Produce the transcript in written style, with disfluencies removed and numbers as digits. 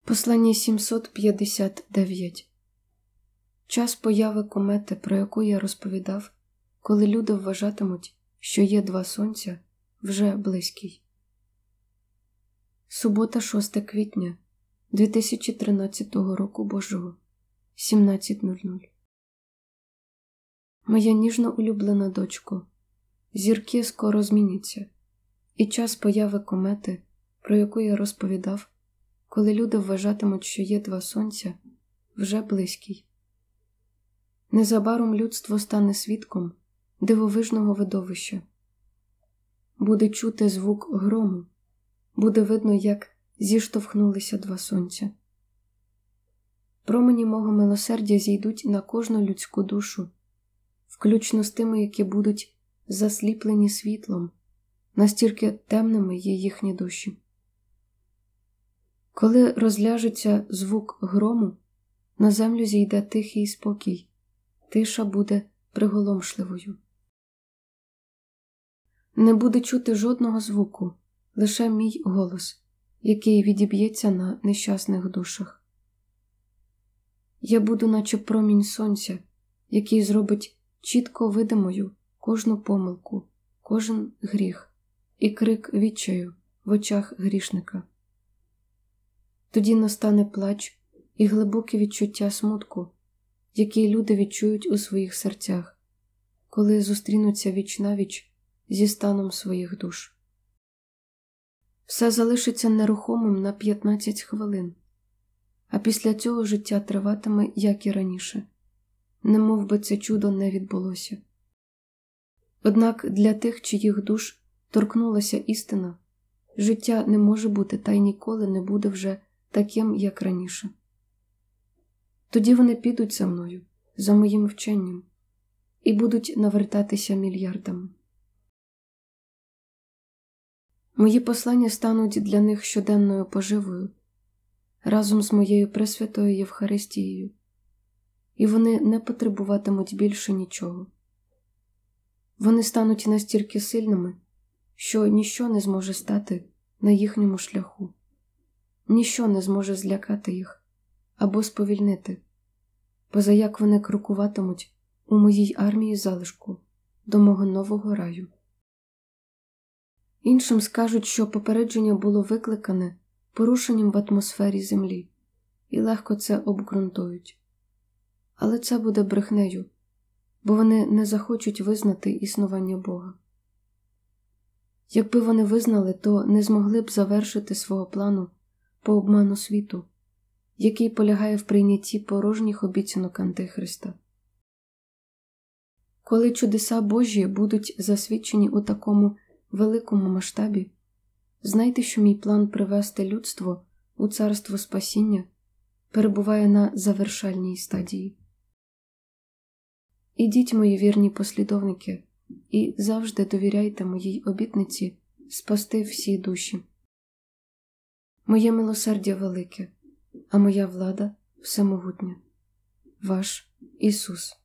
Послання 759. Час появи комети, про яку я розповідав, коли люди вважатимуть, що є два сонця, вже близький. Субота, 6 квітня 2013 року Божого, 17:00. Моя ніжно улюблена дочко, зірки скоро зміняться, і час появи комети, про яку я розповідав, коли люди вважатимуть, що є два сонця, вже близький. Незабаром людство стане свідком дивовижного видовища. Буде чути звук грому, буде видно, як зіштовхнулися два сонця. Промені мого милосердя зійдуть на кожну людську душу, включно з тими, які будуть засліплені світлом, настільки темними є їхні душі. Коли розляжеться звук грому, на землю зійде тихий спокій, тиша буде приголомшливою. Не буде чути жодного звуку, лише мій голос, який відіб'ється на нещасних душах. Я буду наче промінь сонця, який зробить чітко видимою кожну помилку, кожен гріх і крик відчаю в очах грішника. Тоді настане плач і глибоке відчуття смутку, які люди відчують у своїх серцях, коли зустрінуться віч-навіч зі станом своїх душ. Все залишиться нерухомим на 15 хвилин, а після цього життя триватиме, як і раніше, немов би це чудо не відбулося. Однак для тих, чиїх душ торкнулася істина, життя не може бути та й ніколи не буде вже таким, як раніше. Тоді вони підуть за мною, за моїм вченням, і будуть навертатися мільярдами. Мої послання стануть для них щоденною поживою, разом з моєю Пресвятою Євхаристією, і вони не потребуватимуть більше нічого. Вони стануть настільки сильними, що ніщо не зможе стати на їхньому шляху. Ніщо не зможе злякати їх або сповільнити, позаяк вони крокуватимуть у моїй армії залишку до мого нового раю. Іншим скажуть, що попередження було викликане порушенням в атмосфері Землі, і легко це обґрунтують. Але це буде брехнею, бо вони не захочуть визнати існування Бога. Якби вони визнали, то не змогли б завершити свого плану по обману світу, який полягає в прийнятті порожніх обіцянок Антихриста. Коли чудеса Божі будуть засвідчені у такому великому масштабі, знайте, що мій план привести людство у царство спасіння перебуває на завершальній стадії. Ідіть, мої вірні послідовники, і завжди довіряйте моїй обітниці спасти всі душі. Моє милосердя велике, а моя влада всемогутня. Ваш Ісус.